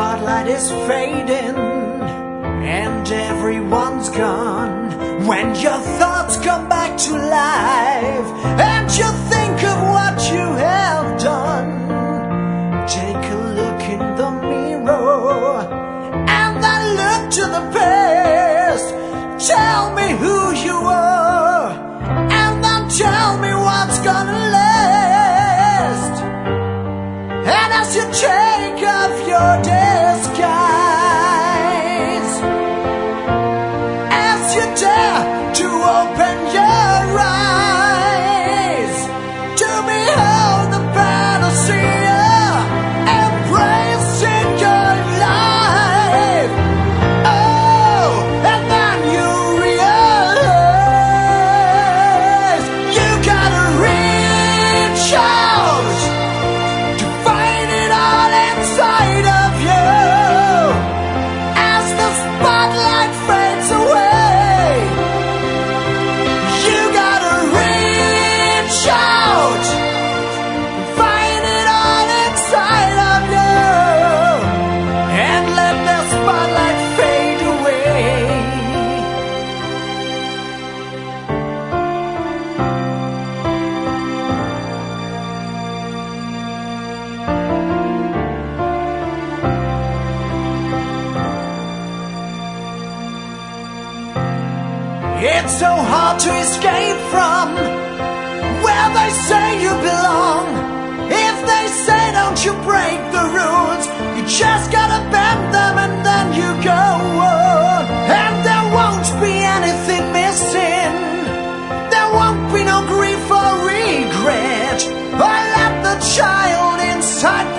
spotlight is fading and everyone's gone, when your thoughts come back to life and you think of what you have done, take a look in the mirror and then look to the past. Tell me who you are and then tell me what's gonna last. And as you take off your disguise, as you dare to open your eyes to behold the panacea embracing your life, oh, and then you realize you gotta reach out to find it all inside of you. As the spotlight fades away, you gotta reach out, find it all inside of you, and let the spotlight fade away. It's so hard to escape from where they say you belong. If they say don't you break the rules, you just gotta bend them and then you go on. And there won't be anything missing, there won't be no grief or regret. I let the child inside